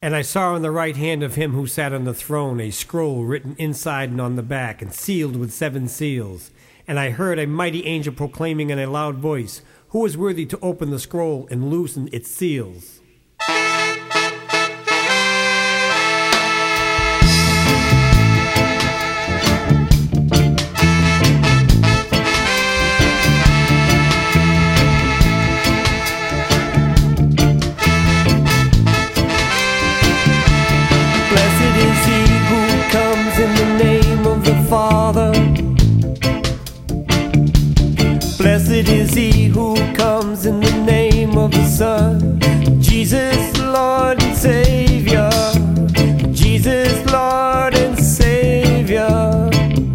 And I saw in the right hand of him who sat on the throne a scroll written inside and on the back, and sealed with 7 seals. And I heard a mighty angel proclaiming in a loud voice, "Who is worthy to open the scroll and loosen its seals?" Blessed is he who comes in the name of the Son, Jesus, Lord and Savior, Jesus, Lord and Savior.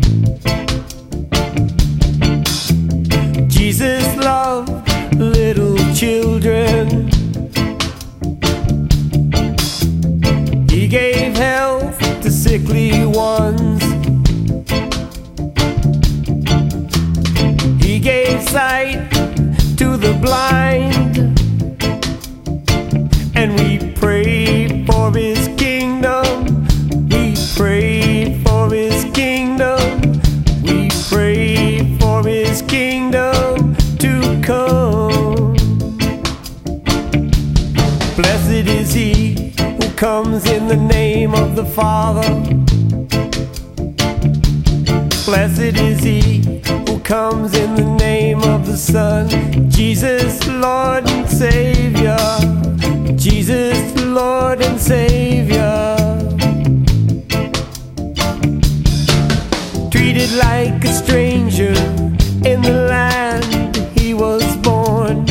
Jesus loved little children. He gave health to sickly ones. He gave sight to the blind, and we prayed for his kingdom. We prayed for his kingdom. We prayed for his kingdom to come. Blessed is he who comes in the name of the Father. Blessed is he who comes in the name of the Son, Jesus, Lord and Savior, Jesus, Lord and Savior. Treated like a stranger in the land he was born,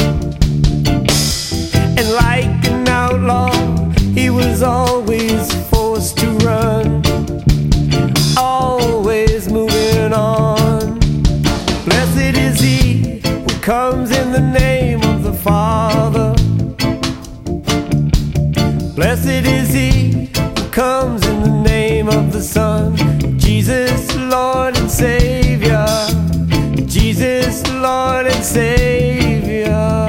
and like an outlaw he was always forced to run, always moving on. Blessed is he who comes in the name of the Father. Blessed is he who comes in the name of the Son, Jesus, Lord and Savior, Jesus, Lord and Savior.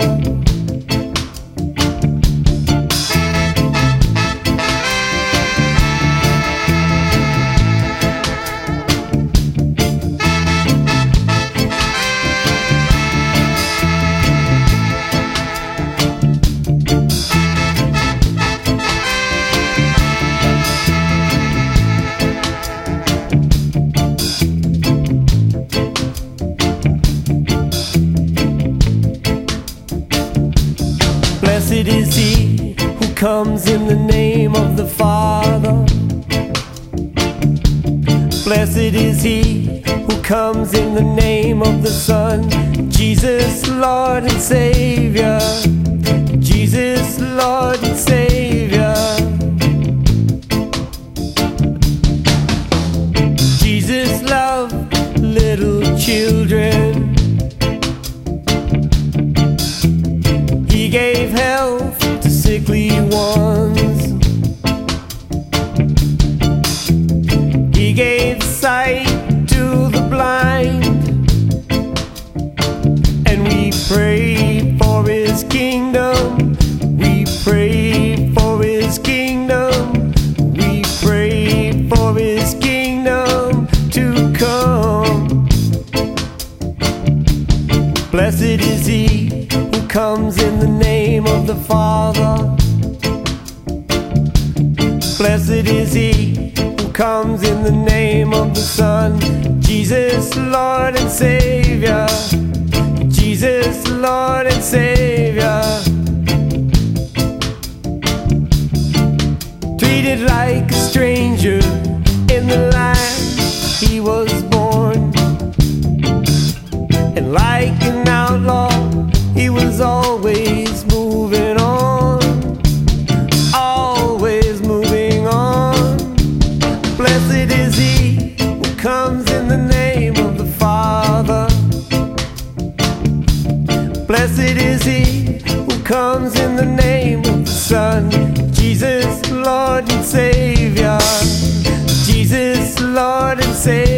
Blessed is he who comes in the name of the Father. Blessed is he who comes in the name of the Son, Jesus, Lord and Savior, Jesus, Lord and Savior. Jesus loved little children. He gave health to sickly ones. He gave sight to the blind, and we prayed for his kingdom. We prayed for his kingdom. We prayed for his kingdom to come. Blessed is he who comes in the name of the Father. Blessed is he who comes in the name of the Son, Jesus, Lord and Savior, Jesus, Lord and Savior. Treated like a stranger in the land he was born, and like an outlaw he was always moving on, always moving on. Blessed is he who comes in the name of the Father. Blessed is he who comes in the name of the Son, Jesus, Lord and Savior, Jesus, Lord and Savior.